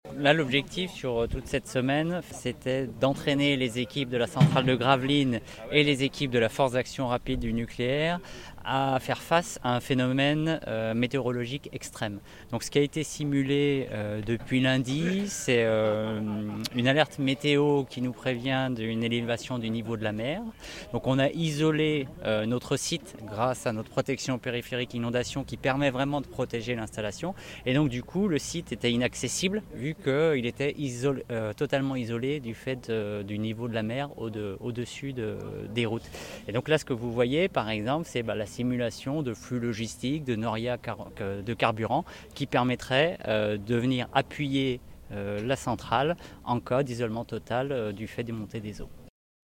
Là, l'objectif sur toute cette semaine, c'était d'entraîner les équipes de la centrale de Gravelines et les équipes de la force d'action rapide du nucléaire à faire face à un phénomène météorologique extrême. Donc ce qui a été simulé depuis lundi, c'est une alerte météo qui nous prévient d'une élévation du niveau de la mer. Donc on a isolé notre site grâce à notre protection périphérique inondation qui permet vraiment de protéger l'installation. Et donc du coup, le site était inaccessible vu qu'il était totalement isolé du fait du niveau de la mer au-dessus des routes. Et donc là, ce que vous voyez, par exemple, c'est la simulation de flux logistiques, de noria de carburant qui permettrait de venir appuyer la centrale en cas d'isolement total du fait des montées des eaux.